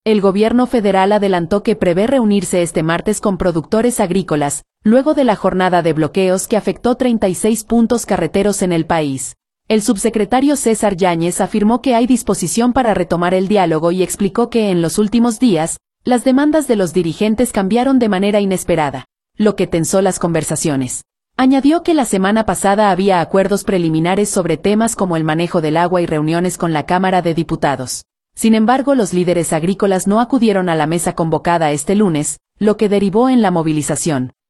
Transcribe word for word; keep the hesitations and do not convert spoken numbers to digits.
El gobierno federal adelantó que prevé reunirse este martes con productores agrícolas, luego de la jornada de bloqueos que afectó treinta y seis puntos carreteros en el país. El subsecretario César Yáñez afirmó que hay disposición para retomar el diálogo y explicó que en los últimos días, las demandas de los dirigentes cambiaron de manera inesperada, lo que tensó las conversaciones. Añadió que la semana pasada había acuerdos preliminares sobre temas como el manejo del agua y reuniones con la Cámara de Diputados. Sin embargo, los líderes agrícolas no acudieron a la mesa convocada este lunes, lo que derivó en la movilización.